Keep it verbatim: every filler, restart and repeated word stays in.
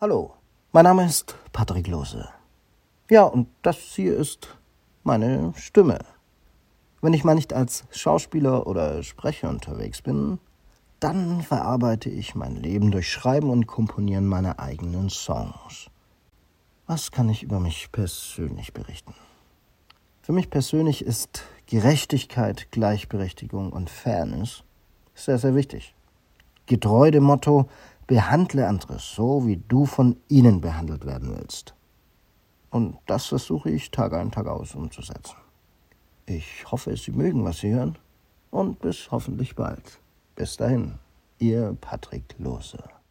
Hallo, mein Name ist Patrick Lose. Ja, und das hier ist meine Stimme. Wenn ich mal nicht als Schauspieler oder Sprecher unterwegs bin, dann verarbeite ich mein Leben durch Schreiben und Komponieren meiner eigenen Songs. Was kann ich über mich persönlich berichten? Für mich persönlich ist Gerechtigkeit, Gleichberechtigung und Fairness sehr, sehr wichtig. Getreu dem Motto, behandle andere so, wie du von ihnen behandelt werden willst. Und das versuche ich Tag ein, Tag aus umzusetzen. Ich hoffe, Sie mögen, was Sie hören. Und bis hoffentlich bald. Bis dahin, Ihr Patrick Lose.